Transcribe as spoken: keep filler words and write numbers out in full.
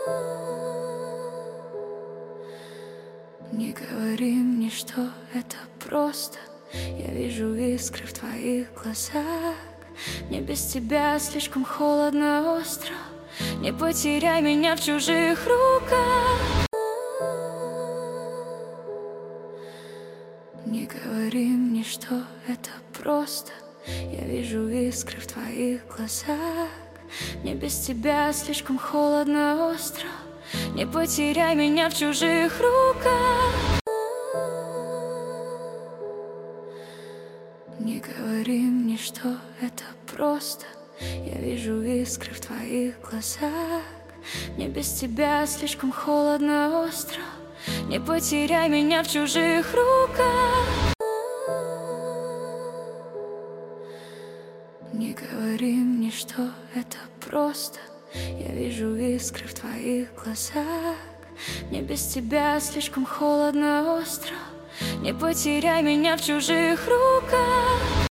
Не говори мне, что это просто. Я вижу искры в твоих глазах. Мне без тебя слишком холодно, остро. Не потеряй меня в чужих руках. Не говори мне, что это просто. Я вижу искры в твоих глазах. Мне без тебя слишком холодно, остро. Не потеряй меня в чужих руках. Не говори мне, что это просто. Я вижу искры в твоих глазах. Мне без тебя слишком холодно, остро. Не потеряй меня в чужих руках. Не говори мне, что это просто. Я вижу искры в твоих глазах. Мне без тебя слишком холодно, остро. Не потеряй меня в чужих руках.